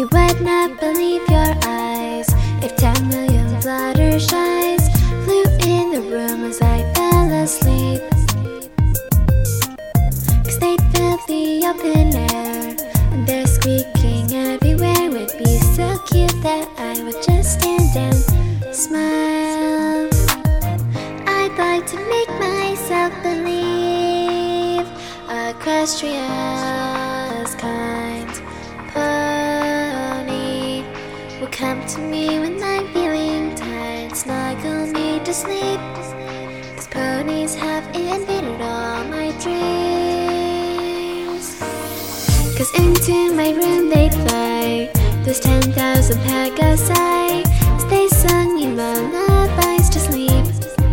You would not believe your eyes if 10 million fluttershies flew in the room as I fell asleep. 'Cause they'd fill the open air, and their squeaking everywhere would be so cute that I would just stand and smile. I'd like to make myself believe Equestria's kind pony will come to me when I'm feeling tired, snuggle me to sleep. 'Cause ponies have invaded all my dreams. 'Cause into my room they'd fly, those 10,000 Pegasi, as they sung me lullabies to sleep.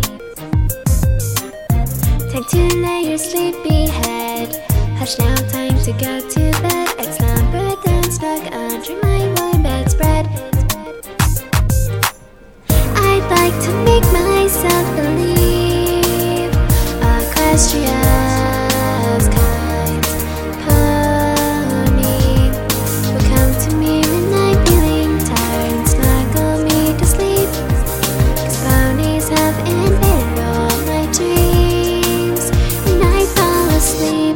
Time to lay your sleepy head, hush now, time to go to bed. I'd slumber down snug under my warm bedspread. I'd like to make myself believe Equestria's kind pony will come to me when I'm feeling tired and snuggle me to sleep. 'Cause ponies have invaded all my dreams when I fall asleep.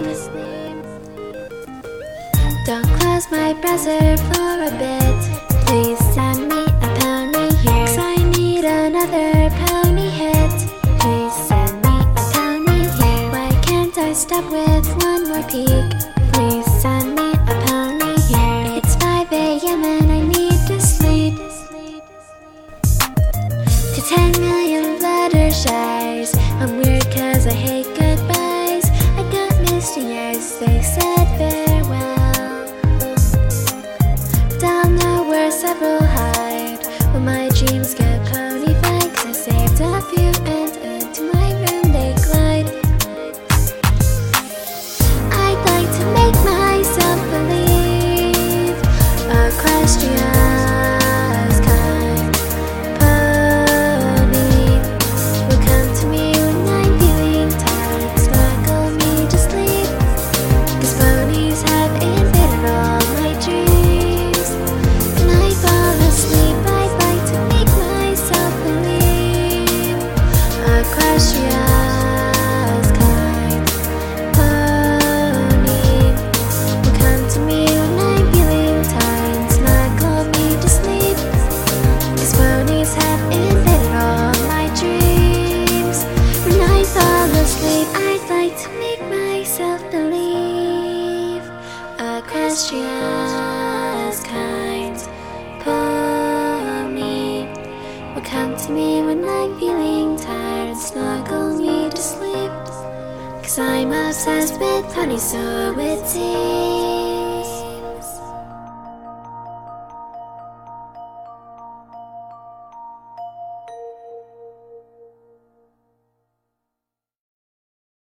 Don't close my browser for a bit, please send me a pony here, 'cause I need another pony hit. Please send me a pony here. Why can't I stop with one more peek? Please send me a pony here. It's 5 a.m. and I need to sleep. To 10 million fluttershies, I'm weird 'cause I hate goodbyes. I got misty eyes, they said farewell. But I'll know where several hide when my dreams get pony-fied, 'cause I saved a few and into my room they glide. I'd like to make myself believe Equestria's kind pony will come to me when I'm feeling tired, snuggle me to sleep. 'Cause ponies have invaded all my dreams when I fall asleep. I'd like to make myself believe Equestria's kind pony will come to me when I'm feeling tired and snuggle me to sleep. 'Cause ponies have invaded all my dreams when I fall asleep. I'd like to make myself believe Equestria's kind pony will come to me when I'm feeling tired and snuggle me to sleep. 'Cause I'm obsessed with ponies so witty.